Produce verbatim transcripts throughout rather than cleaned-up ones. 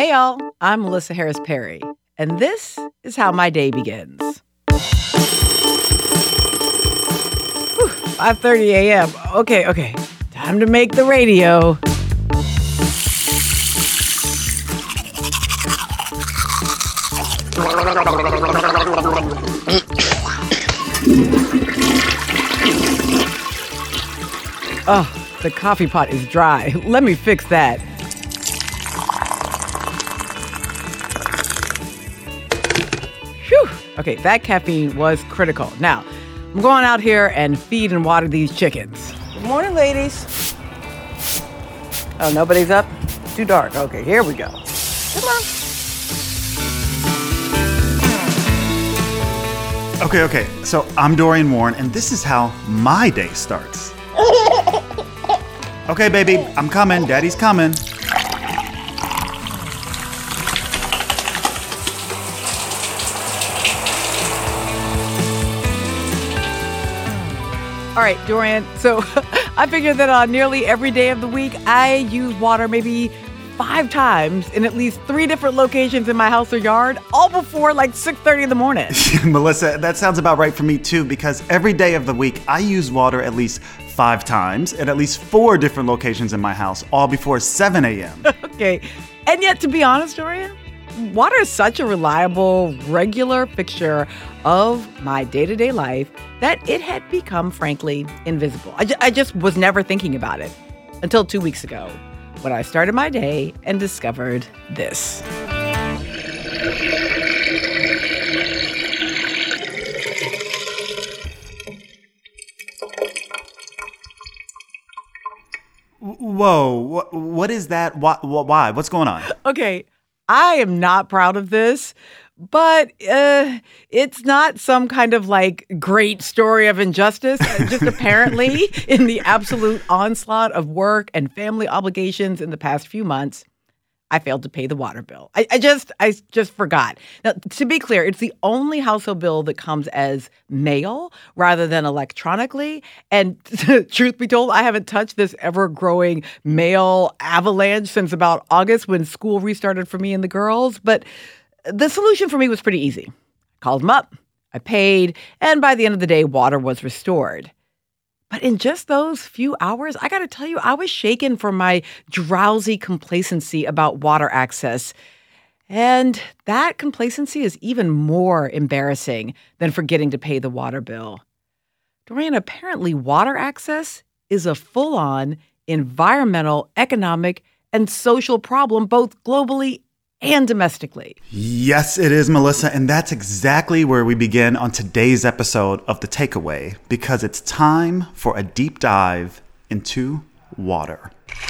Hey, y'all. I'm Melissa Harris Perry, and this is how my day begins. five thirty a.m. Okay, okay. Time to make the radio. Oh, the coffee pot is dry. Let me fix that. Whew. Okay, that caffeine was critical. Now, I'm going out here and feed and water these chickens. Good morning, ladies. Oh, nobody's up? It's too dark. Okay, here we go. Come on. Okay, okay. So I'm Dorian Warren, and this is how my day starts. Okay, baby, I'm coming. Daddy's coming. All right, Dorian. So I figured that on nearly every day of the week, I use water maybe five times in at least three different locations in my house or yard, all before like six thirty in the morning. Melissa, that sounds about right for me too, because every day of the week, I use water at least five times at at least four different locations in my house, all before seven a.m. Okay. And yet, to be honest, Dorian, water is such a reliable, regular fixture of my day-to-day life that it had become, frankly, invisible. I, ju- I just was never thinking about it until two weeks ago when I started my day and discovered this. Whoa, wh- what is that? Why? Why? What's going on? Okay, I am not proud of this, but uh, it's not some kind of like great story of injustice. Just apparently, in the absolute onslaught of work and family obligations in the past few months, I failed to pay the water bill. I, I just I just forgot. Now, to be clear, it's the only household bill that comes as mail rather than electronically. And truth be told, I haven't touched this ever-growing mail avalanche since about August when school restarted for me and the girls. But the solution for me was pretty easy. I called them up, I paid, and by the end of the day, water was restored. But in just those few hours, I got to tell you, I was shaken from my drowsy complacency about water access. And that complacency is even more embarrassing than forgetting to pay the water bill. Dorian, apparently water access is a full-on environmental, economic, and social problem, both globally and domestically. Yes, it is, Melissa, and that's exactly where we begin on today's episode of The Takeaway, because it's time for a deep dive into water.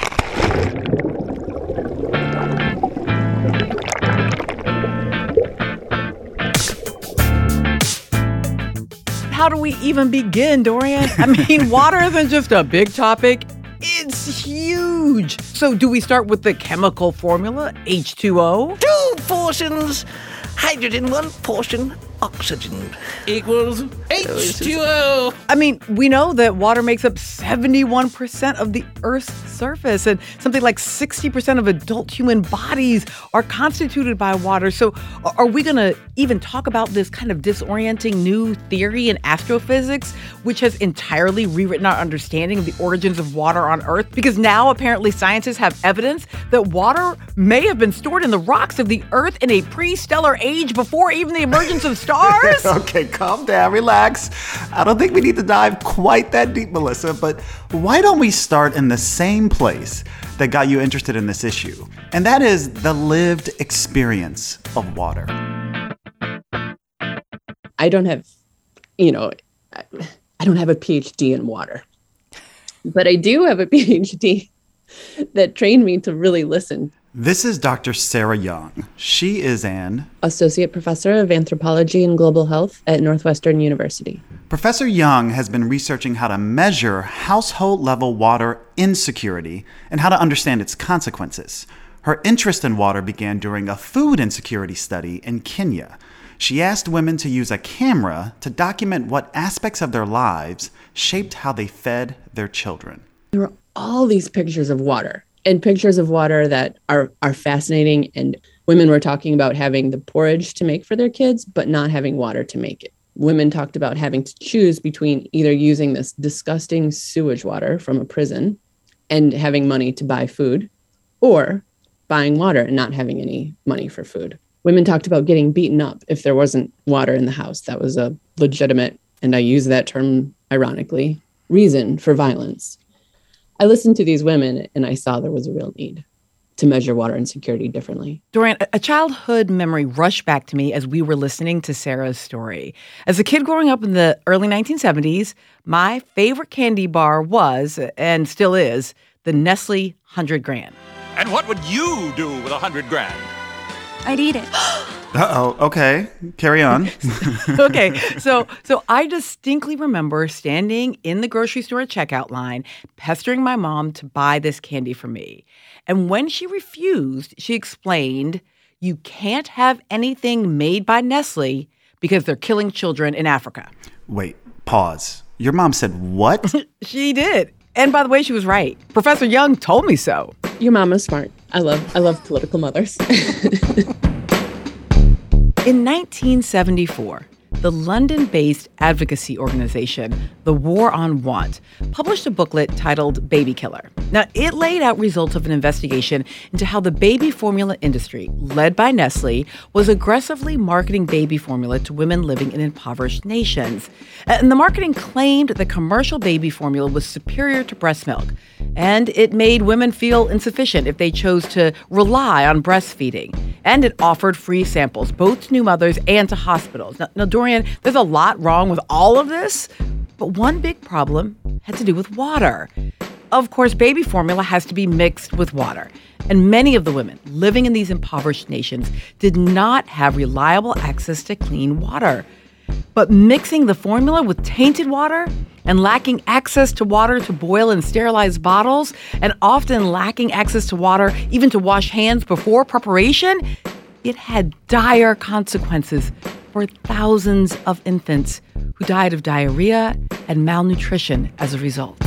How do we even begin, Dorian? I mean, water isn't just a big topic. It's huge. So do we start with the chemical formula, H two O? Two portions hydrogen, one portion oxygen equals H two O. I mean, we know that water makes up seventy-one percent of the Earth's surface, and something like sixty percent of adult human bodies are constituted by water. So are we going to even talk about this kind of disorienting new theory in astrophysics, which has entirely rewritten our understanding of the origins of water on Earth? Because now apparently scientists have evidence that water may have been stored in the rocks of the Earth in a pre-stellar age before even the emergence of stars? Okay, calm down, relax. I don't think we need to dive quite that deep, Melissa, but why don't we start in the same place that got you interested in this issue? And that is the lived experience of water. I don't have, you know, I don't have a P H D in water, but I do have a P H D that trained me to really listen. This is Doctor Sarah Young. She is an associate professor of anthropology and global health at Northwestern University. Professor Young has been researching how to measure household-level water insecurity and how to understand its consequences. Her interest in water began during a food insecurity study in Kenya. She asked women to use a camera to document what aspects of their lives shaped how they fed their children. There were all these pictures of water, and pictures of water that are are fascinating. And women were talking about having the porridge to make for their kids, but not having water to make it. Women talked about having to choose between either using this disgusting sewage water from a prison and having money to buy food, or buying water and not having any money for food. Women talked about getting beaten up if there wasn't water in the house. That was a legitimate, and I use that term ironically, reason for violence. I listened to these women and I saw there was a real need to measure water insecurity differently. Dorian, a childhood memory rushed back to me as we were listening to Sarah's story. As a kid growing up in the early nineteen seventies, my favorite candy bar was, and still is, the Nestle one hundred grand. And what would you do with a hundred grand? I'd eat it. Uh-oh, okay. Carry on. Okay, so so I distinctly remember standing in the grocery store checkout line, pestering my mom to buy this candy for me. And when she refused, she explained, you can't have anything made by Nestle because they're killing children in Africa. Wait, pause. Your mom said what? She did. And by the way, she was right. Professor Young told me so. Your mama's smart. I love I love political mothers. In nineteen seventy-four, the London-based advocacy organization, The War on Want, published a booklet titled Baby Killer. Now, it laid out results of an investigation into how the baby formula industry, led by Nestle, was aggressively marketing baby formula to women living in impoverished nations. And the marketing claimed that commercial baby formula was superior to breast milk, and it made women feel insufficient if they chose to rely on breastfeeding. And it offered free samples, both to new mothers and to hospitals. Now, now, Dorian, there's a lot wrong with all of this, but one big problem had to do with water. Of course, baby formula has to be mixed with water. And many of the women living in these impoverished nations did not have reliable access to clean water. But mixing the formula with tainted water and lacking access to water to boil in sterilized bottles, and often lacking access to water even to wash hands before preparation, it had dire consequences for thousands of infants who died of diarrhea and malnutrition as a result.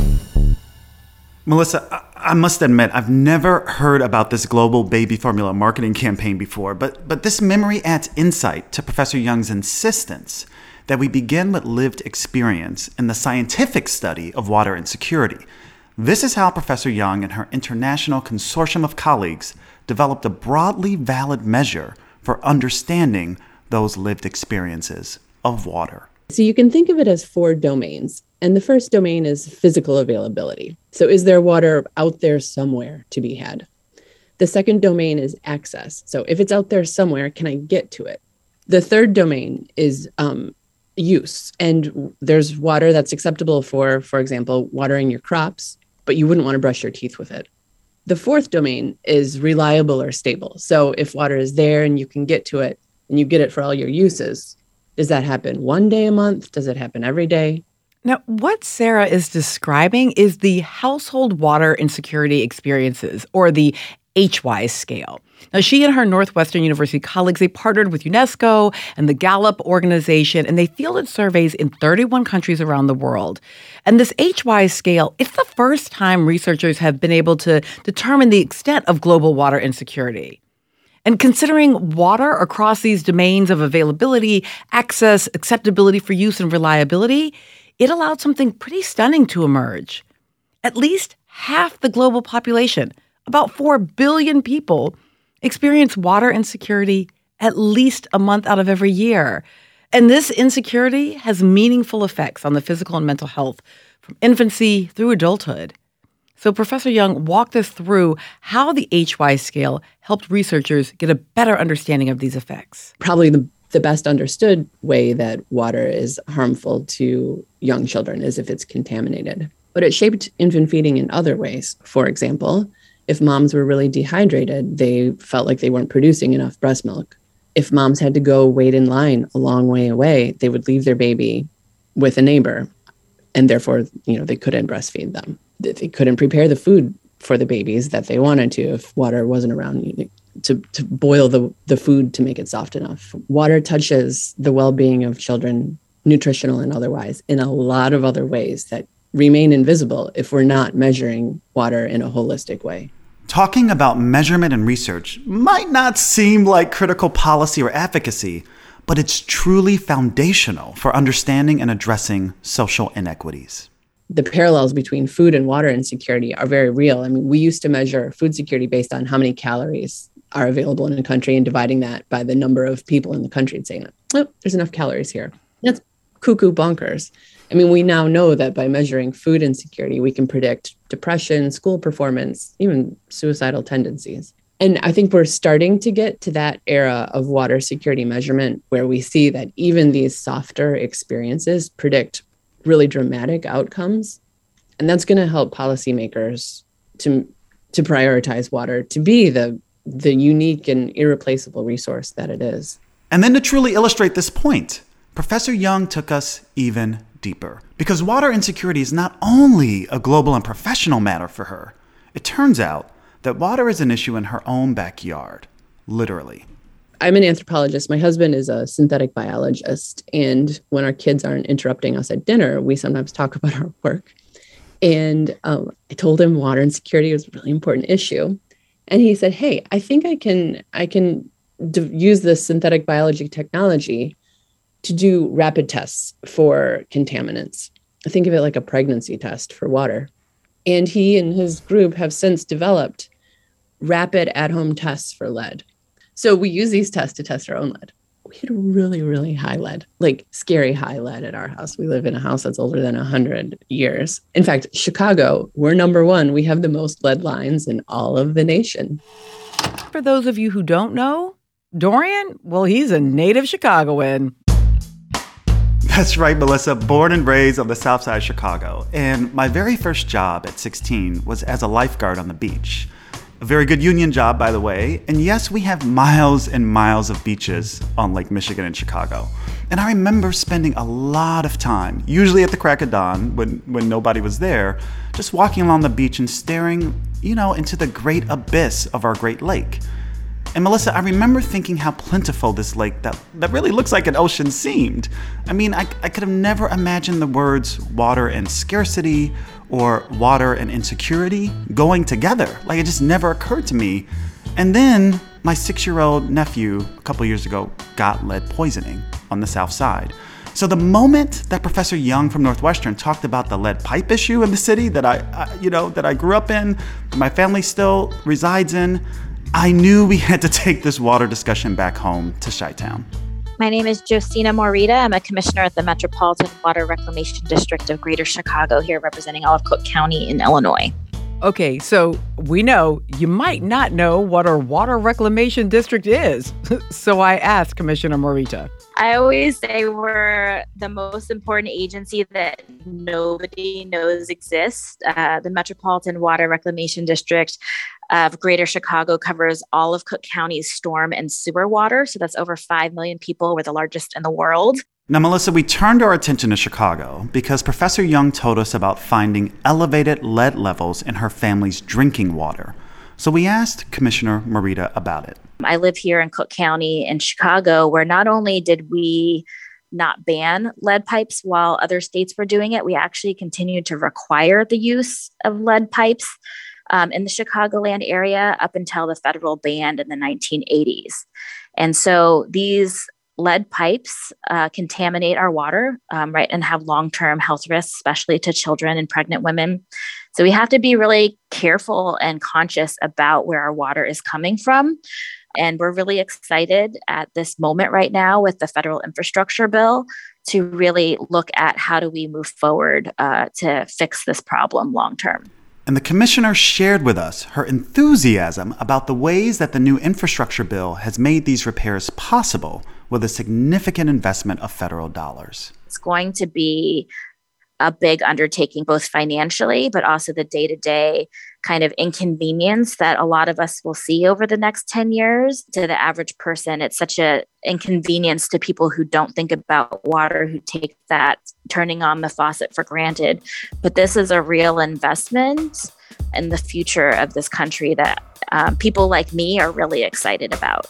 Melissa, I-, I must admit, I've never heard about this global baby formula marketing campaign before, but, but this memory adds insight to Professor Young's insistence that we begin with lived experience in the scientific study of water insecurity. This is how Professor Young and her international consortium of colleagues developed a broadly valid measure for understanding those lived experiences of water. So you can think of it as four domains. And the first domain is physical availability. So is there water out there somewhere to be had? The second domain is access. So if it's out there somewhere, can I get to it? The third domain is um, use. And there's water that's acceptable for, for example, watering your crops, but you wouldn't want to brush your teeth with it. The fourth domain is reliable or stable. So if water is there and you can get to it and you get it for all your uses, does that happen one day a month? Does it happen every day? Now, what Sarah is describing is the household water insecurity experiences, or the H WISE scale. Now, she and her Northwestern University colleagues, they partnered with UNESCO and the Gallup organization, and they fielded surveys in thirty-one countries around the world. And this H WISE scale, it's the first time researchers have been able to determine the extent of global water insecurity. And considering water across these domains of availability, access, acceptability for use, and reliability, it allowed something pretty stunning to emerge. At least half the global population, about four billion people, experience water insecurity at least a month out of every year. And this insecurity has meaningful effects on the physical and mental health from infancy through adulthood. So Professor Young walked us through how the H WISE scale helped researchers get a better understanding of these effects. Probably the The best understood way that water is harmful to young children is if it's contaminated. But it shaped infant feeding in other ways. For example, if moms were really dehydrated, they felt like they weren't producing enough breast milk. If moms had to go wait in line a long way away, they would leave their baby with a neighbor, and therefore, you know, they couldn't breastfeed them. They couldn't prepare the food for the babies that they wanted to if water wasn't around. To, to boil the, the food to make it soft enough. Water touches the well-being of children, nutritional and otherwise, in a lot of other ways that remain invisible if we're not measuring water in a holistic way. Talking about measurement and research might not seem like critical policy or advocacy, but it's truly foundational for understanding and addressing social inequities. The parallels between food and water insecurity are very real. I mean, we used to measure food security based on how many calories are available in a country and dividing that by the number of people in the country and saying, oh, there's enough calories here. That's cuckoo bonkers. I mean, we now know that by measuring food insecurity, we can predict depression, school performance, even suicidal tendencies. And I think we're starting to get to that era of water security measurement where we see that even these softer experiences predict really dramatic outcomes. And that's going to help policymakers to, to prioritize water to be the, the unique and irreplaceable resource that it is. And then to truly illustrate this point, Professor Young took us even deeper, because water insecurity is not only a global and professional matter for her. It turns out that water is an issue in her own backyard, literally. I'm an anthropologist. My husband is a synthetic biologist. And when our kids aren't interrupting us at dinner, we sometimes talk about our work. And um, I told him water insecurity was a really important issue. And he said, hey, I think I can, I can d- use this synthetic biology technology to do rapid tests for contaminants. I think of it like a pregnancy test for water. And he and his group have since developed rapid at-home tests for lead. So we use these tests to test our own lead. We had really, really high lead, like scary high lead at our house. We live in a house that's older than one hundred years. In fact, Chicago, we're number one. We have the most lead lines in all of the nation. For those of you who don't know, Dorian, well, he's a native Chicagoan. That's right, Melissa, born and raised on the south side of Chicago. And my very first job at sixteen was as a lifeguard on the beach. A very good union job, by the way. And yes, we have miles and miles of beaches on Lake Michigan in Chicago. And I remember spending a lot of time, usually at the crack of dawn when, when nobody was there, just walking along the beach and staring, you know, into the great abyss of our Great Lake. And Melissa, I remember thinking how plentiful this lake that, that really looks like an ocean seemed. I mean, I, I could have never imagined the words water and scarcity or water and insecurity going together. Like, it just never occurred to me. And then my six-year-old nephew a couple years ago got lead poisoning on the south side. So the moment that Professor Young from Northwestern talked about the lead pipe issue in the city that I, I you know, that I grew up in, my family still resides in, I knew we had to take this water discussion back home to Chi-Town. My name is Josina Morita. I'm a commissioner at the Metropolitan Water Reclamation District of Greater Chicago, here representing all of Cook County in Illinois. Okay, so we know you might not know what a water reclamation district is. So I asked Commissioner Morita. I always say we're the most important agency that nobody knows exists. Uh, the Metropolitan Water Reclamation District of Greater Chicago covers all of Cook County's storm and sewer water. So that's over five million people. We're the largest in the world. Now, Melissa, we turned our attention to Chicago because Professor Young told us about finding elevated lead levels in her family's drinking water. So we asked Commissioner Morita about it. I live here in Cook County in Chicago, where not only did we not ban lead pipes while other states were doing it, we actually continued to require the use of lead pipes um, in the Chicagoland area up until the federal ban in the nineteen eighties. And so these lead pipes uh, contaminate our water, um, right, and have long-term health risks, especially to children and pregnant women. So we have to be really careful and conscious about where our water is coming from. And we're really excited at this moment right now with the federal infrastructure bill to really look at how do we move forward uh, to fix this problem long-term. And the commissioner shared with us her enthusiasm about the ways that the new infrastructure bill has made these repairs possible with a significant investment of federal dollars. It's going to be a big undertaking, both financially, but also the day-to-day kind of inconvenience that a lot of us will see over the next ten years. To the average person, it's such an inconvenience to people who don't think about water, who take that turning on the faucet for granted. But this is a real investment in the future of this country that um, people like me are really excited about.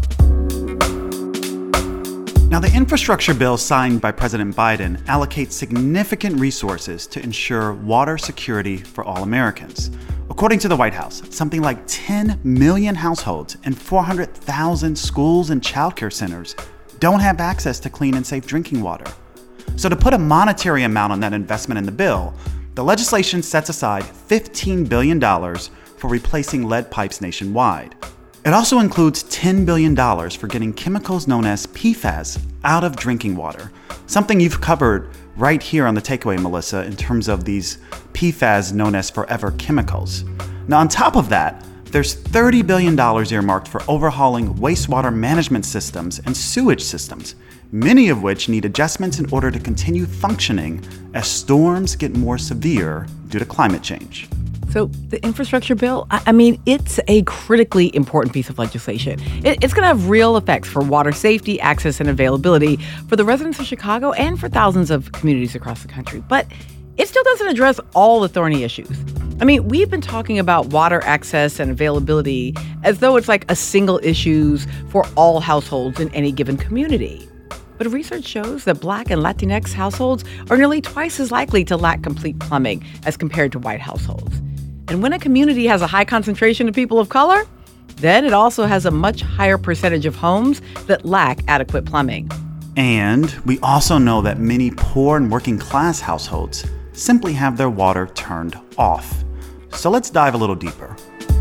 Now, the infrastructure bill signed by President Biden allocates significant resources to ensure water security for all Americans. According to the White House, something like ten million households and four hundred thousand schools and childcare centers don't have access to clean and safe drinking water. So to put a monetary amount on that investment in the bill, the legislation sets aside fifteen billion dollars for replacing lead pipes nationwide. It also includes ten billion dollars for getting chemicals known as P FAS out of drinking water, something you've covered right here on The Takeaway, Melissa, in terms of these P FAS known as forever chemicals. Now, on top of that, there's thirty billion dollars earmarked for overhauling wastewater management systems and sewage systems, many of which need adjustments in order to continue functioning as storms get more severe due to climate change. So the infrastructure bill, I mean, it's a critically important piece of legislation. It's going to have real effects for water safety, access, and availability for the residents of Chicago and for thousands of communities across the country. But it still doesn't address all the thorny issues. I mean, we've been talking about water access and availability as though it's like a single issue for all households in any given community. But research shows that Black and Latinx households are nearly twice as likely to lack complete plumbing as compared to white households. And when a community has a high concentration of people of color, then it also has a much higher percentage of homes that lack adequate plumbing. And we also know that many poor and working class households simply have their water turned off. So let's dive a little deeper.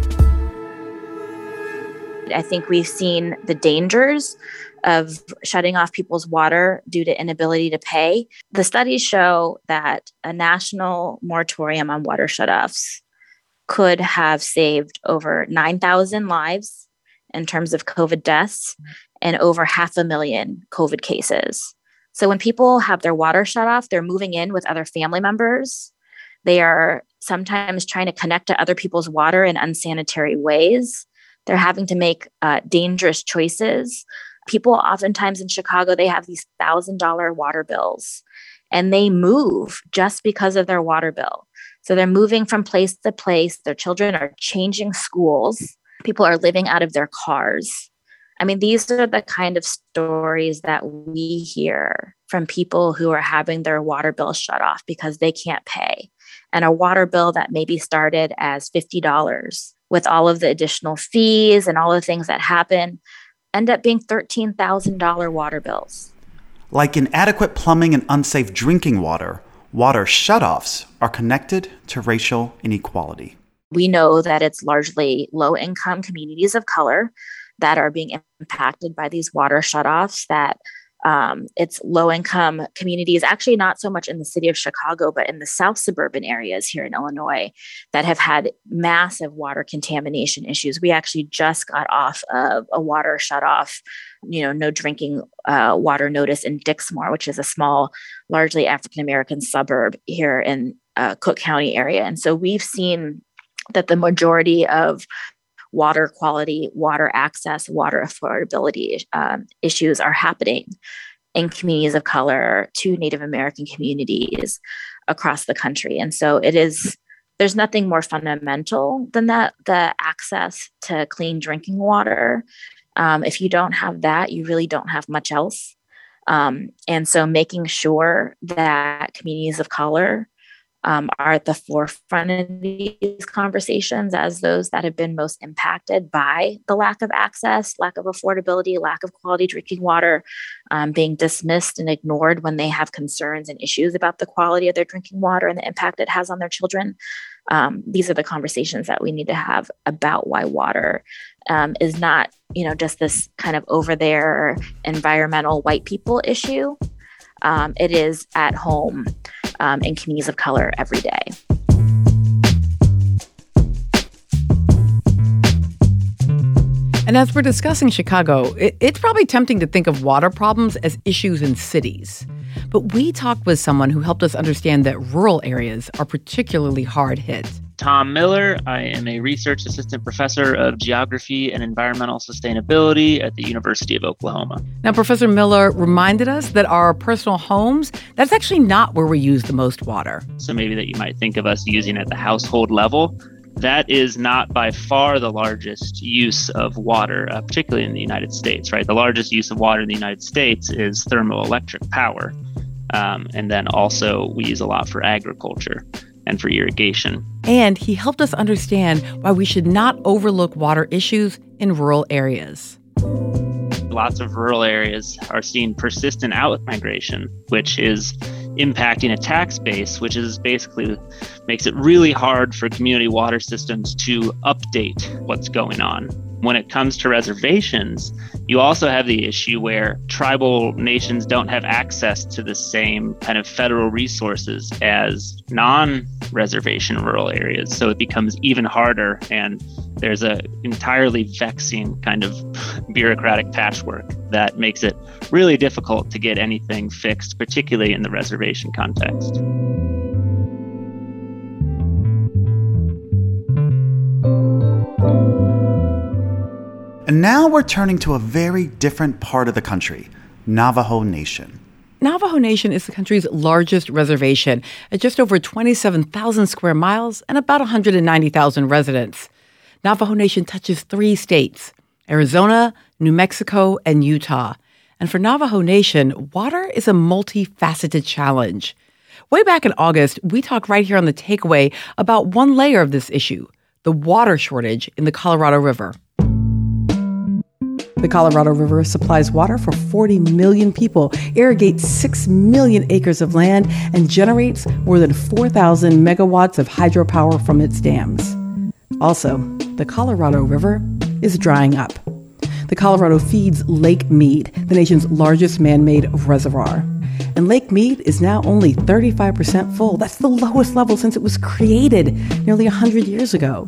I think we've seen the dangers of shutting off people's water due to inability to pay. The studies show that a national moratorium on water shutoffs could have saved over nine thousand lives in terms of COVID deaths and over half a million COVID cases. So when people have their water shut off, they're moving in with other family members. They are sometimes trying to connect to other people's water in unsanitary ways. They're having to make uh, dangerous choices. People oftentimes in Chicago, they have these one thousand dollars water bills, and they move just because of their water bill. So they're moving from place to place. Their children are changing schools. People are living out of their cars. I mean, these are the kind of stories that we hear from people who are having their water bill shut off because they can't pay. And a water bill that maybe started as fifty dollars with all of the additional fees and all the things that happen end up being thirteen thousand dollars water bills. Like inadequate plumbing and unsafe drinking water, water shutoffs are connected to racial inequality. We know that it's largely low-income communities of color that are being impacted by these water shutoffs, that um, it's low-income communities, actually not so much in the city of Chicago, but in the south suburban areas here in Illinois that have had massive water contamination issues. We actually just got off of a water shutoff, you know, no drinking uh, water notice in Dixmoor, which is a small, largely African-American suburb here in uh, Cook County area. And so we've seen that the majority of water quality, water access, water affordability um, issues are happening in communities of color to Native American communities across the country. And so it is, there's nothing more fundamental than that, the access to clean drinking water. Um, if you don't have that, you really don't have much else. Um, and so making sure that communities of color Um, are at the forefront of these conversations as those that have been most impacted by the lack of access, lack of affordability, lack of quality drinking water, um, being dismissed and ignored when they have concerns and issues about the quality of their drinking water and the impact it has on their children. Um, these are the conversations that we need to have about why water um, is not, you know, just this kind of over there environmental white people issue. Um, it is at home um, in communities of color every day. And as we're discussing Chicago, it, it's probably tempting to think of water problems as issues in cities. But we talked with someone who helped us understand that rural areas are particularly hard hit. Tom Miller. I am a research assistant professor of geography and environmental sustainability at the University of Oklahoma. Now, Professor Miller reminded us that our personal homes, that's actually not where we use the most water. So maybe that you might think of us using at the household level. That is not by far the largest use of water, uh, particularly in the United States, right? The largest use of water in the United States is thermoelectric power. Um, and then also we use a lot for agriculture. and for irrigation. And he helped us understand why we should not overlook water issues in rural areas. Lots of rural areas are seeing persistent out-migration, which is impacting a tax base, which is basically makes it really hard for community water systems to update what's going on. When it comes to reservations, you also have the issue where tribal nations don't have access to the same kind of federal resources as non-reservation rural areas. So it becomes even harder, and there's a entirely vexing kind of bureaucratic patchwork that makes it really difficult to get anything fixed, particularly in the reservation context. And now we're turning to a very different part of the country, Navajo Nation. Navajo Nation is the country's largest reservation at just over twenty-seven thousand square miles and about one hundred ninety thousand residents. Navajo Nation touches three states, Arizona, New Mexico, and Utah. And for Navajo Nation, water is a multifaceted challenge. Way back in August, we talked right here on The Takeaway about one layer of this issue, the water shortage in the Colorado River. The Colorado River supplies water for forty million people, irrigates six million acres of land, and generates more than four thousand megawatts of hydropower from its dams. Also, the Colorado River is drying up. The Colorado feeds Lake Mead, the nation's largest man-made reservoir. And Lake Mead is now only thirty-five percent full. That's the lowest level since it was created nearly one hundred years ago.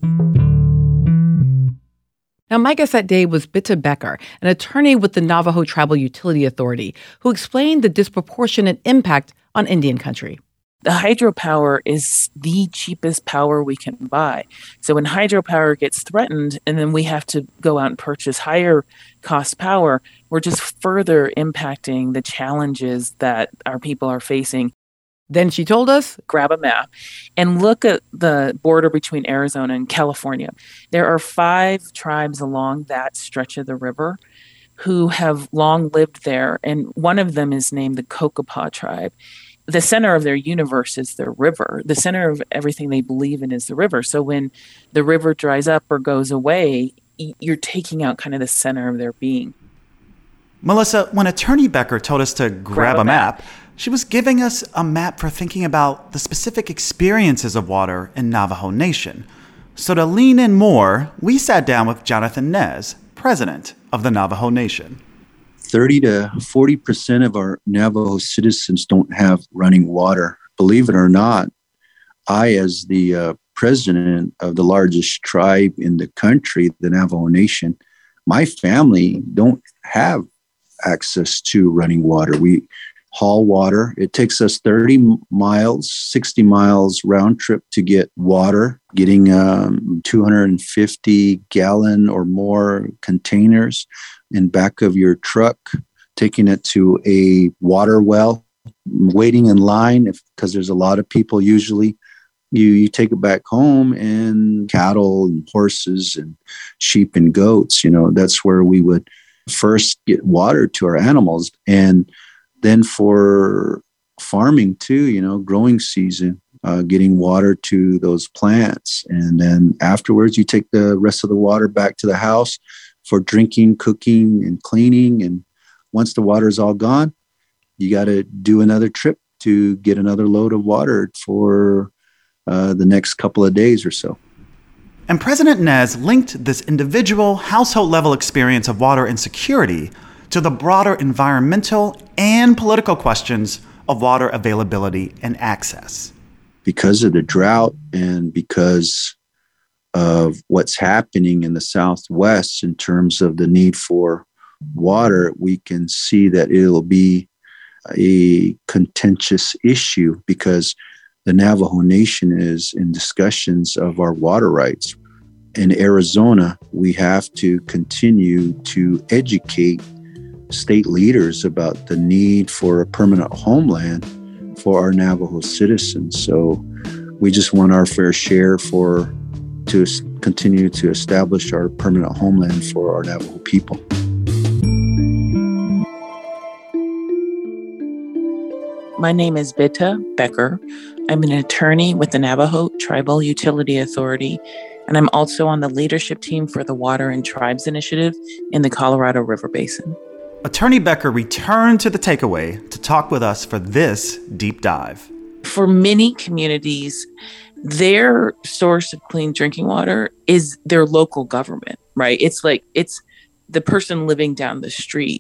Now, my guest that day was Bitta Becker, an attorney with the Navajo Tribal Utility Authority, who explained the disproportionate impact on Indian country. The hydropower is the cheapest power we can buy. So when hydropower gets threatened and then we have to go out and purchase higher cost power, we're just further impacting the challenges that our people are facing. Then she told us, grab a map and look at the border between Arizona and California. There are five tribes along that stretch of the river who have long lived there, and one of them is named the Kokopah tribe. The center of their universe is their river. The center of everything they believe in is the river. So when the river dries up or goes away, you're taking out kind of the center of their being. Melissa, when Attorney Becker told us to grab, grab a map, map, she was giving us a map for thinking about the specific experiences of water in Navajo Nation. So to lean in more, we sat down with Jonathan Nez, president of the Navajo Nation. thirty to forty percent of our Navajo citizens don't have running water. Believe it or not, I, as the uh, president of the largest tribe in the country, the Navajo Nation, my family don't have access to running water. We haul water. It takes us thirty miles, sixty miles round trip to get water, getting um, two hundred fifty gallon or more containers in back of your truck, taking it to a water well, waiting in line if because there's a lot of people usually. You, you take it back home, and cattle and horses and sheep and goats, you know, that's where we would first get water to our animals. And then for farming too, you know, growing season, uh, getting water to those plants. And then afterwards, you take the rest of the water back to the house for drinking, cooking, and cleaning. And once the water is all gone, you got to do another trip to get another load of water for uh, the next couple of days or so. And President Nez linked this individual household level experience of water insecurity to the broader environmental and political questions of water availability and access. Because of the drought and because of what's happening in the Southwest in terms of the need for water, we can see that it'll be a contentious issue because the Navajo Nation is in discussions of our water rights. In Arizona, we have to continue to educate state leaders about the need for a permanent homeland for our Navajo citizens. So we just want our fair share for to continue to establish our permanent homeland for our Navajo people. My name is Bita Becker. I'm an attorney with the Navajo Tribal Utility Authority, and I'm also on the leadership team for the Water and Tribes Initiative in the Colorado River Basin. Attorney Becker returned to the takeaway to talk with us for this deep dive. For many communities, their source of clean drinking water is their local government, right? It's like, it's the person living down the street.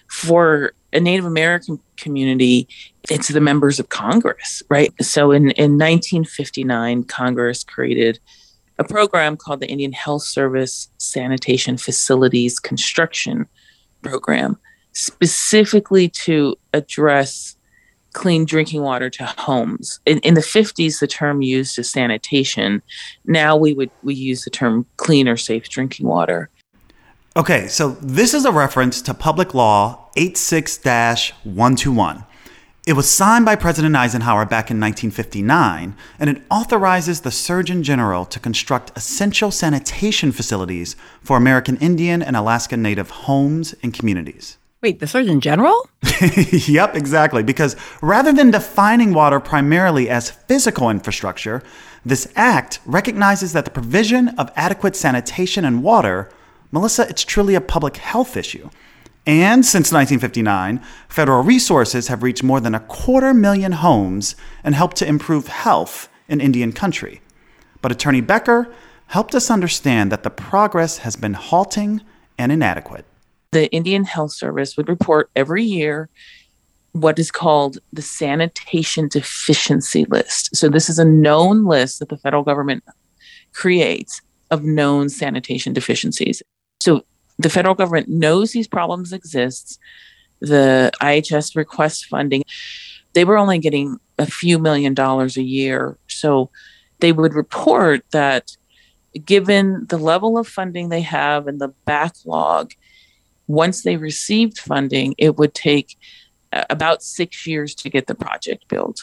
For a Native American community, it's the members of Congress, right? So in, in nineteen fifty-nine, Congress created a program called the Indian Health Service Sanitation Facilities Construction Program, specifically to address clean drinking water to homes. In, in the fifties, the term used is sanitation. Now we would we use the term clean or safe drinking water. Okay, so this is a reference to Public Law eighty-six dash one twenty-one. It was signed by President Eisenhower back in nineteen fifty-nine, and it authorizes the Surgeon General to construct essential sanitation facilities for American Indian and Alaska Native homes and communities. Wait, the Surgeon General? Yep, exactly. Because rather than defining water primarily as physical infrastructure, this act recognizes that the provision of adequate sanitation and water, Melissa, it's truly a public health issue. And since nineteen fifty-nine, federal resources have reached more than a quarter million homes and helped to improve health in Indian country. But Attorney Becker helped us understand that the progress has been halting and inadequate. The Indian Health Service would report every year what is called the Sanitation Deficiency List. So this is a known list that the federal government creates of known sanitation deficiencies. So the federal government knows these problems exist. The I H S requests funding. They were only getting a few million dollars a year. So they would report that given the level of funding they have and the backlog, once they received funding, it would take about six years to get the project built.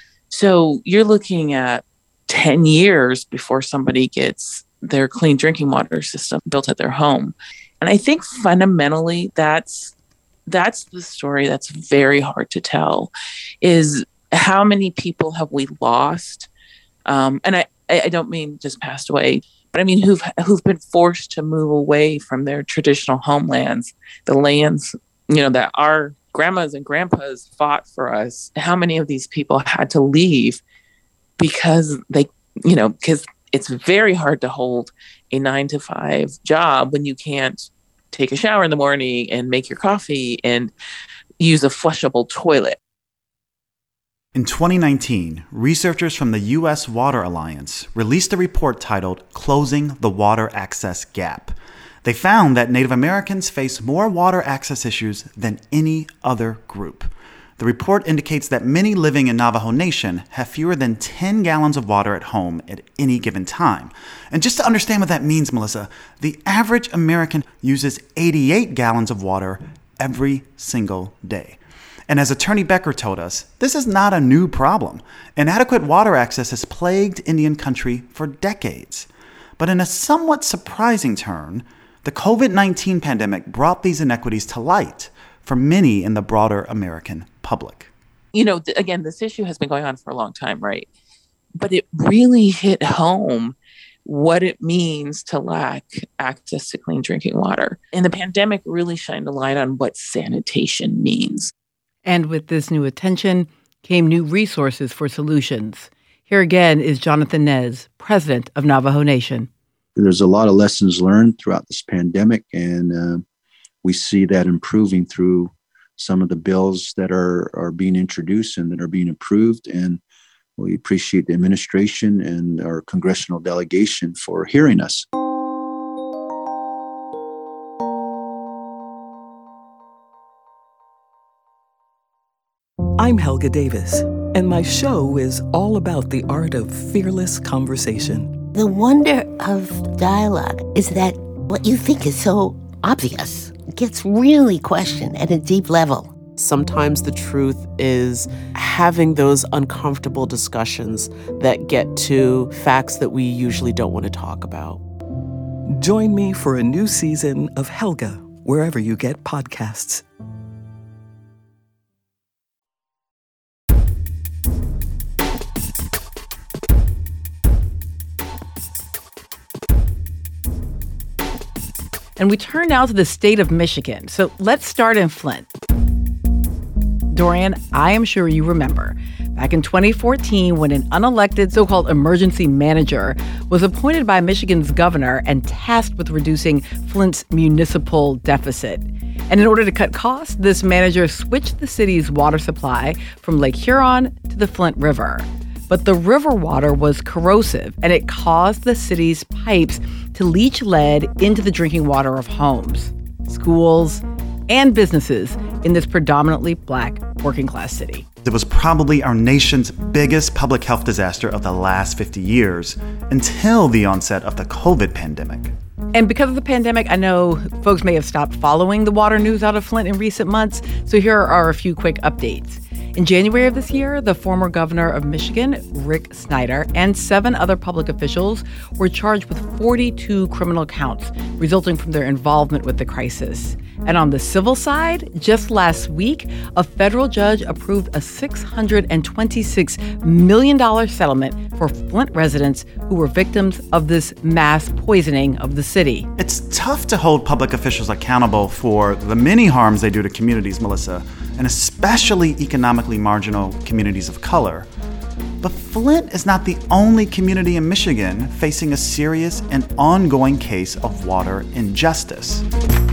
So you're looking at ten years before somebody gets their clean drinking water system built at their home. And I think fundamentally that's that's the story that's very hard to tell, is how many people have we lost? Um, and I, I don't mean just passed away, but I mean who've who've been forced to move away from their traditional homelands, the lands, you know, that our grandmas and grandpas fought for us. How many of these people had to leave because they, you know, because it's very hard to hold a nine to five job when you can't take a shower in the morning and make your coffee and use a flushable toilet. In twenty nineteen, researchers from the U S Water Alliance released a report titled Closing the Water Access Gap. They found that Native Americans face more water access issues than any other group. The report indicates that many living in Navajo Nation have fewer than ten gallons of water at home at any given time. And just to understand what that means, Melissa, the average American uses eighty-eight gallons of water every single day. And as Attorney Becker told us, this is not a new problem. Inadequate water access has plagued Indian country for decades. But in a somewhat surprising turn, the covid nineteen pandemic brought these inequities to light for many in the broader American public. You know, th- again, this issue has been going on for a long time, right? But it really hit home what it means to lack access to clean drinking water. And the pandemic really shined a light on what sanitation means. And with this new attention came new resources for solutions. Here again is Jonathan Nez, president of Navajo Nation. There's a lot of lessons learned throughout this pandemic, and uh, we see that improving through some of the bills that are, are being introduced and that are being approved. And we appreciate the administration and our congressional delegation for hearing us. I'm Helga Davis, and my show is all about the art of fearless conversation. The wonder of dialogue is that what you think is so obvious gets really questioned at a deep level. Sometimes the truth is having those uncomfortable discussions that get to facts that we usually don't want to talk about. Join me for a new season of Helga, wherever you get podcasts. And we turn now to the state of Michigan. So let's start in Flint. Dorian, I am sure you remember, back in twenty fourteen, when an unelected so-called emergency manager was appointed by Michigan's governor and tasked with reducing Flint's municipal deficit. And in order to cut costs, this manager switched the city's water supply from Lake Huron to the Flint River. But the river water was corrosive, and it caused the city's pipes to leach lead into the drinking water of homes, schools, and businesses in this predominantly Black working-class city. It was probably our nation's biggest public health disaster of the last fifty years until the onset of the COVID pandemic. And because of the pandemic, I know folks may have stopped following the water news out of Flint in recent months, so here are a few quick updates. In January of this year, the former governor of Michigan, Rick Snyder, and seven other public officials were charged with forty-two criminal counts resulting from their involvement with the crisis. And on the civil side, just last week, a federal judge approved a six hundred twenty-six million dollars settlement for Flint residents who were victims of this mass poisoning of the city. It's tough to hold public officials accountable for the many harms they do to communities, Melissa, and especially economically marginal communities of color. But Flint is not the only community in Michigan facing a serious and ongoing case of water injustice.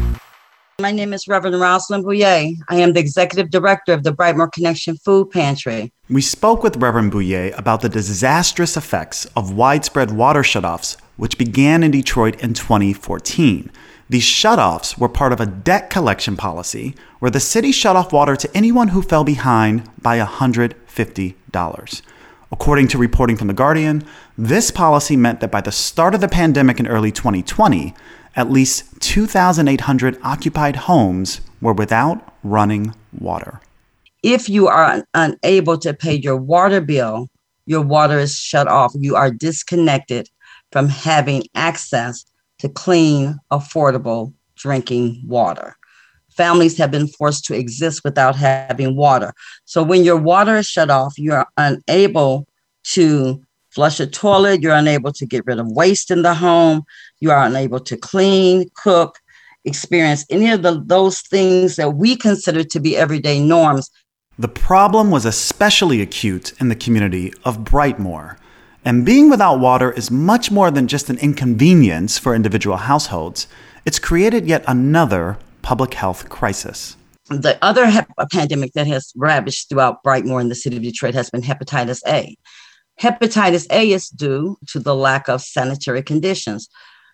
My name is Reverend Rosalind Bouye. I am the executive director of the Brightmoor Connection Food Pantry. We spoke with Reverend Bouye about the disastrous effects of widespread water shutoffs, which began in Detroit in twenty fourteen. These shutoffs were part of a debt collection policy where the city shut off water to anyone who fell behind by one hundred fifty dollars. According to reporting from The Guardian, this policy meant that by the start of the pandemic in early twenty twenty, at least two thousand eight hundred occupied homes were without running water. If you are un- unable to pay your water bill, your water is shut off. You are disconnected from having access to clean, affordable drinking water. Families have been forced to exist without having water. So when your water is shut off, you're unable to flush a toilet, you're unable to get rid of waste in the home, you are unable to clean, cook, experience any of the, those things that we consider to be everyday norms. The problem was especially acute in the community of Brightmoor. And being without water is much more than just an inconvenience for individual households. It's created yet another public health crisis. The other hep- pandemic that has ravaged throughout Brightmoor and the city of Detroit has been hepatitis A. Hepatitis A is due to the lack of sanitary conditions.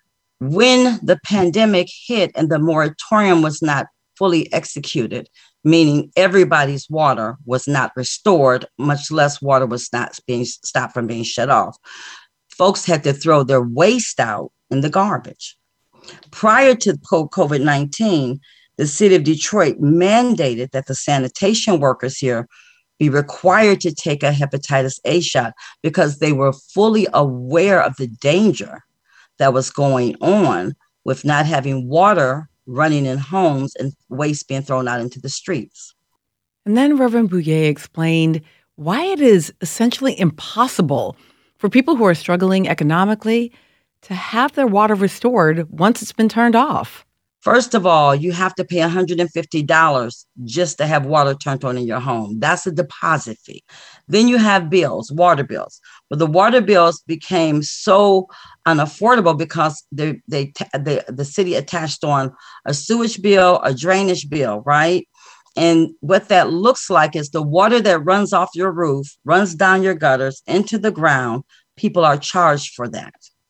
When the pandemic hit and the moratorium was not fully executed, meaning everybody's water was not restored, much less water was not being stopped from being shut off, folks had to throw their waste out in the garbage. Prior to COVID nineteen, the city of Detroit mandated that the sanitation workers here be required to take a hepatitis A shot because they were fully aware of the danger that was going on with not having water running in homes and waste being thrown out into the streets. And then Reverend Bouye explained why it is essentially impossible for people who are struggling economically to have their water restored once it's been turned off. First of all, you have to pay one hundred fifty dollars just to have water turned on in your home. That's a deposit fee. Then you have bills, water bills. But the water bills became so unaffordable because they, they, the, the city attached on a sewage bill, a drainage bill, right? And what that looks like is the water that runs off your roof, runs down your gutters into the ground. People are charged for that.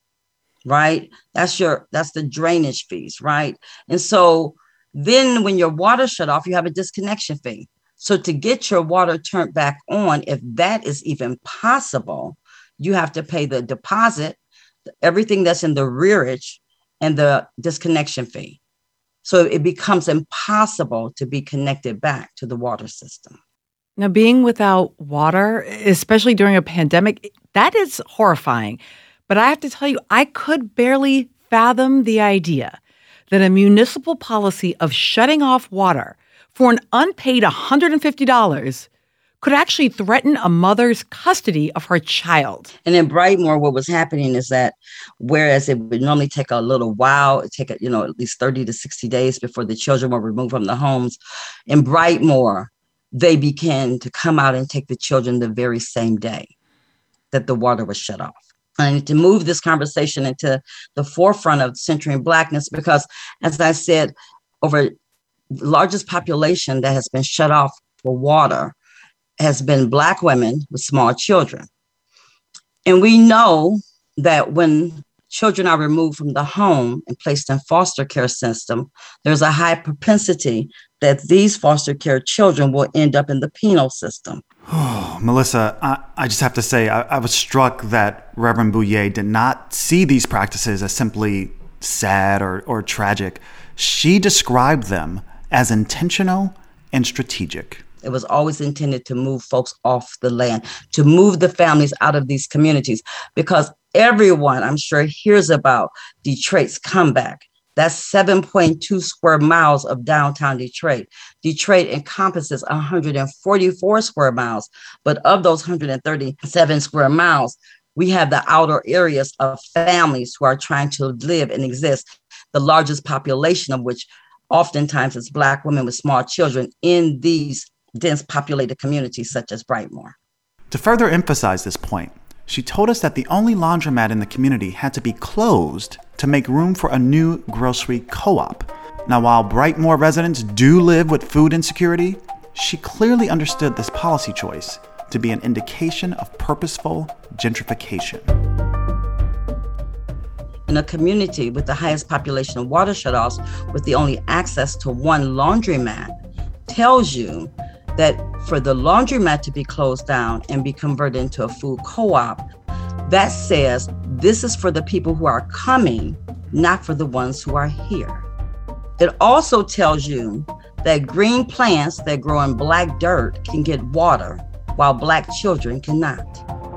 Right? That's your, that's the drainage fees, right? And so then when your water shut off, you have a disconnection fee. So to get your water turned back on, if that is even possible, you have to pay the deposit, everything that's in the rearage, and the disconnection fee. So it becomes impossible to be connected back to the water system. Now, being without water, especially during a pandemic, that is horrifying. But I have to tell you, I could barely fathom the idea that a municipal policy of shutting off water for an unpaid one hundred fifty dollars could actually threaten a mother's custody of her child. And in Brightmoor, what was happening is that whereas it would normally take a little while, it take, you know, at least thirty to sixty days before the children were removed from the homes, in Brightmoor, they began to come out and take the children the very same day that the water was shut off. And to move this conversation into the forefront of Century Blackness, because as I said, over the largest population that has been shut off for water has been Black women with small children. And we know that when children are removed from the home and placed in foster care system, there's a high propensity that these foster care children will end up in the penal system. Oh, Melissa, I, I just have to say, I, I was struck that Reverend Bouyer did not see these practices as simply sad or, or tragic. She described them as intentional and strategic. It was always intended to move folks off the land, to move the families out of these communities, because everyone, I'm sure, hears about Detroit's comeback. That's seven point two square miles of downtown Detroit. Detroit encompasses one hundred forty-four square miles, but of those one hundred thirty-seven square miles, we have the outer areas of families who are trying to live and exist, the largest population of which oftentimes is Black women with small children in these dense populated communities such as Brightmoor. To further emphasize this point, she told us that the only laundromat in the community had to be closed to make room for a new grocery co-op. Now, while Brightmoor residents do live with food insecurity, she clearly understood this policy choice to be an indication of purposeful gentrification. In a community with the highest population of water shutoffs, with the only access to one laundromat, tells you that for the laundromat to be closed down and be converted into a food co-op, that says this is for the people who are coming, not for the ones who are here. It also tells you that green plants that grow in Black dirt can get water, while Black children cannot.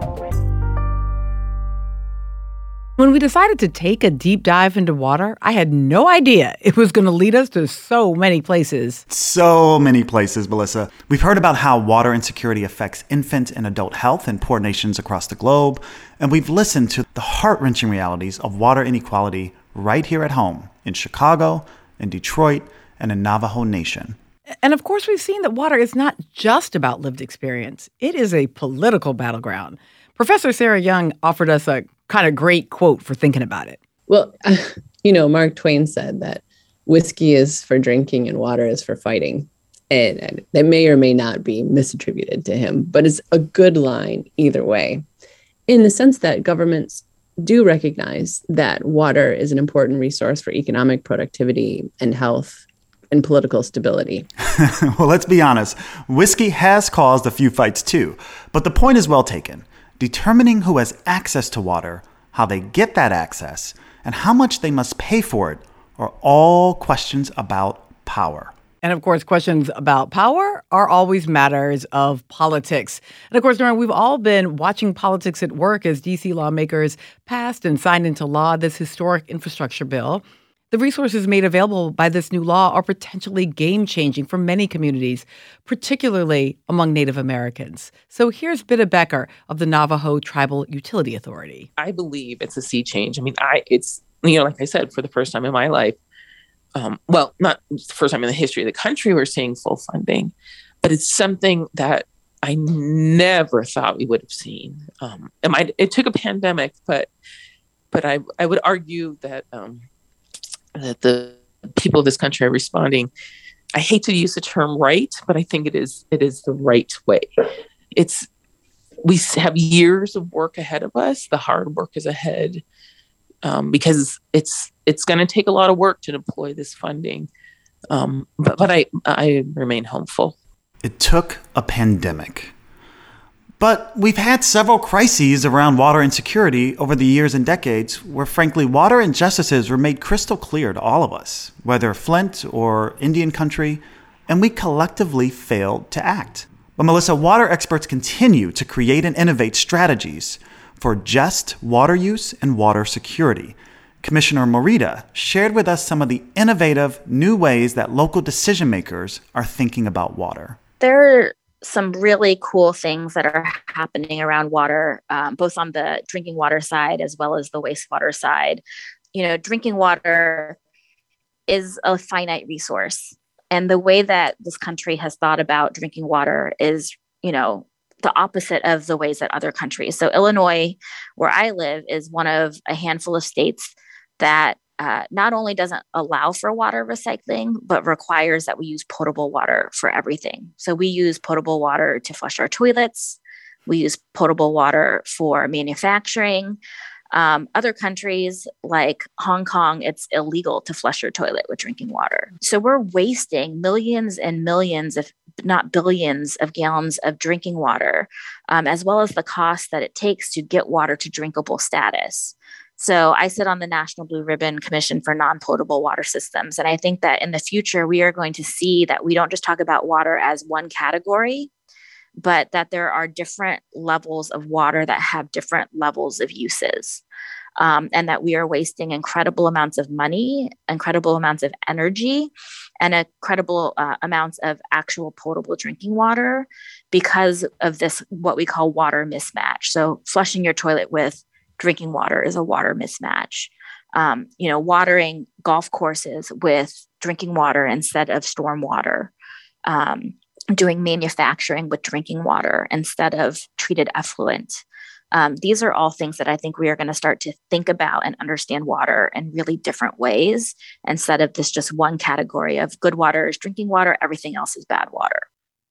When we decided to take a deep dive into water, I had no idea it was going to lead us to so many places. So many places, Melissa. We've heard about how water insecurity affects infant and adult health in poor nations across the globe, and we've listened to the heart-wrenching realities of water inequality right here at home in Chicago, in Detroit, and in Navajo Nation. And of course, we've seen that water is not just about lived experience. It is a political battleground. Professor Sarah Young offered us a kind of great quote for thinking about it. Well, you know, Mark Twain said that whiskey is for drinking and water is for fighting. And, and that may or may not be misattributed to him, but it's a good line either way, in the sense that governments do recognize that water is an important resource for economic productivity and health and political stability. Well, let's be honest. Whiskey has caused a few fights too, but the point is well taken. Determining who has access to water, how they get that access, and how much they must pay for it are all questions about power. And of course, questions about power are always matters of politics. And of course, Norman, we've all been watching politics at work as D C lawmakers passed and signed into law this historic infrastructure bill. The resources made available by this new law are potentially game-changing for many communities, particularly among Native Americans. So here's Bitta Becker of the Navajo Tribal Utility Authority. I believe it's a sea change. I mean, I it's, you know, like I said, for the first time in my life, um, well, not the first time in the history of the country, we're seeing full funding, but it's something that I never thought we would have seen. Um, it, might, it took a pandemic, but but I, I would argue that um, that the people of this country are responding. I hate to use the term right, but I think it is it is the right way. It's we have years of work ahead of us. The hard work is ahead um, because it's it's going to take a lot of work to deploy this funding. Um, but but I I remain hopeful. It took a pandemic. But we've had several crises around water insecurity over the years and decades where, frankly, water injustices were made crystal clear to all of us, whether Flint or Indian country, and we collectively failed to act. But Melissa, water experts continue to create and innovate strategies for just water use and water security. Commissioner Morita shared with us some of the innovative new ways that local decision makers are thinking about water. There some really cool things that are happening around water, um, both on the drinking water side as well as the wastewater side. You know, drinking water is a finite resource. And the way that this country has thought about drinking water is, you know, the opposite of the ways that other countries. So Illinois, where I live, is one of a handful of states that uh, not only doesn't allow for water recycling, but requires that we use potable water for everything. So we use potable water to flush our toilets. We use potable water for manufacturing. Um, other countries like Hong Kong, it's illegal to flush your toilet with drinking water. So we're wasting millions and millions, if not billions, of gallons of drinking water, um, as well as the cost that it takes to get water to drinkable status. So I sit on the National Blue Ribbon Commission for Non-Potable Water Systems. And I think that in the future, we are going to see that we don't just talk about water as one category, but that there are different levels of water that have different levels of uses. Um, and that we are wasting incredible amounts of money, incredible amounts of energy, and incredible uh, amounts of actual potable drinking water because of this, what we call water mismatch. So flushing your toilet with drinking water is a water mismatch. Um, you know, watering golf courses with drinking water instead of storm water. Um, doing manufacturing with drinking water instead of treated effluent. Um, these are all things that I think we are going to start to think about and understand water in really different ways instead of this just one category of good water is drinking water, everything else is bad water.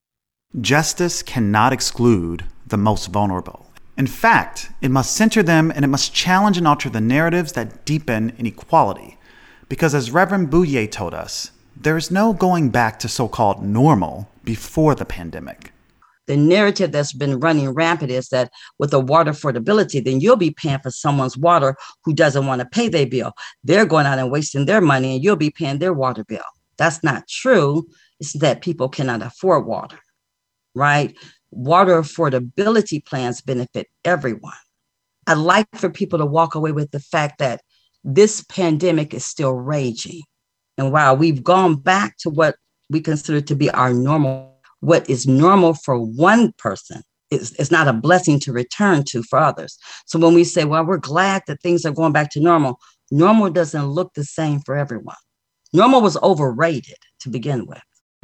Justice cannot exclude the most vulnerable. In fact, it must center them and it must challenge and alter the narratives that deepen inequality. Because as Reverend Bouye told us, there is no going back to so-called normal before the pandemic. The narrative that's been running rampant is that with the water affordability, then you'll be paying for someone's water who doesn't want to pay their bill. They're going out and wasting their money and you'll be paying their water bill. That's not true. It's that people cannot afford water, right? Water affordability plans benefit everyone. I'd like for people to walk away with the fact that this pandemic is still raging. And while we've gone back to what we consider to be our normal, what is normal for one person is, is not a blessing to return to for others. So when we say, well, we're glad that things are going back to normal, normal doesn't look the same for everyone. Normal was overrated to begin with.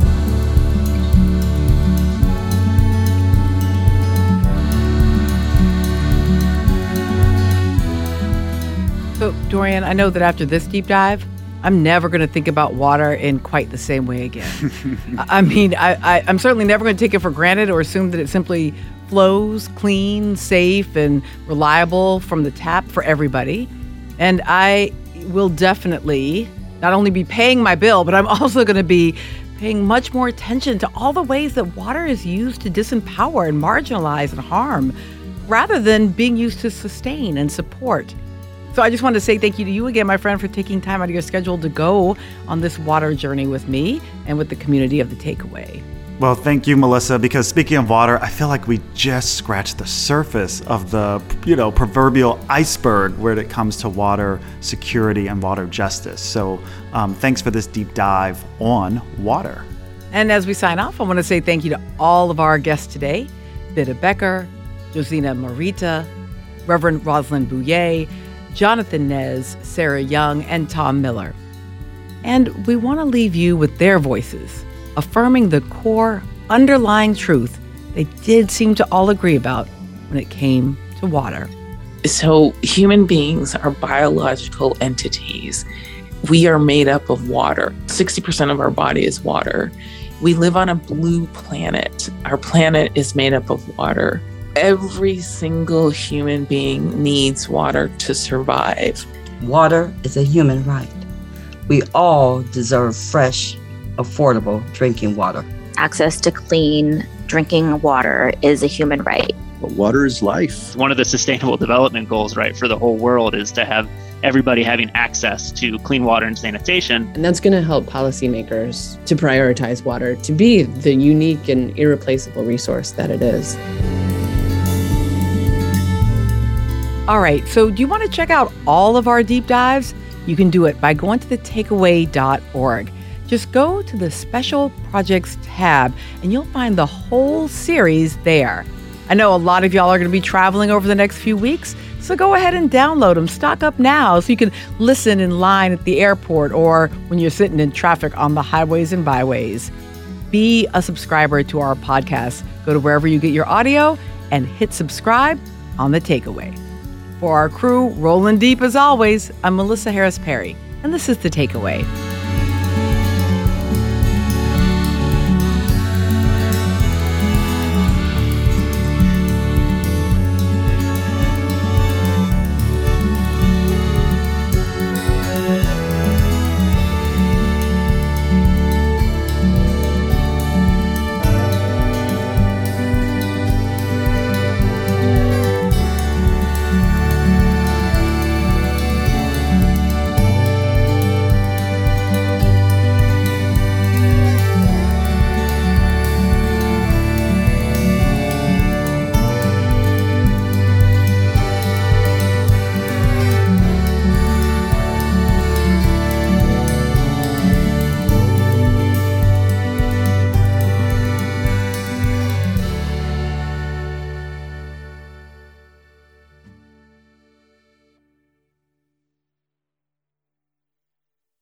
So, Dorian, I know that after this deep dive, I'm never going to think about water in quite the same way again. I mean, I, I, I'm certainly never going to take it for granted or assume that it simply flows clean, safe, and reliable from the tap for everybody. And I will definitely not only be paying my bill, but I'm also going to be paying much more attention to all the ways that water is used to disempower and marginalize and harm, rather than being used to sustain and support. So I just wanted to say thank you to you again, my friend, for taking time out of your schedule to go on this water journey with me and with the community of The Takeaway. Well, thank you, Melissa, because speaking of water, I feel like we just scratched the surface of the, you know, proverbial iceberg when it comes to water security and water justice. So um, thanks for this deep dive on water. And as we sign off, I want to say thank you to all of our guests today, Vida Becker, Josina Morita, Reverend Rosalind Bouye, Jonathan Nez, Sarah Young, and Tom Miller. And we want to leave you with their voices, affirming the core underlying truth they did seem to all agree about when it came to water. So human beings are biological entities. We are made up of water. sixty percent of our body is water. We live on a blue planet. Our planet is made up of water. Every single human being needs water to survive. Water is a human right. We all deserve fresh, affordable drinking water. Access to clean drinking water is a human right. But water is life. One of the sustainable development goals, right, for the whole world is to have everybody having access to clean water and sanitation. And that's going to help policymakers to prioritize water to be the unique and irreplaceable resource that it is. All right, so do you want to check out all of our deep dives? You can do it by going to the takeaway dot org. Just go to the Special Projects tab and you'll find the whole series there. I know a lot of y'all are going to be traveling over the next few weeks, so go ahead and download them. Stock up now so you can listen in line at the airport or when you're sitting in traffic on the highways and byways. Be a subscriber to our podcast. Go to wherever you get your audio and hit subscribe on The Takeaway. For our crew, rolling deep as always, I'm Melissa Harris Perry, and this is The Takeaway.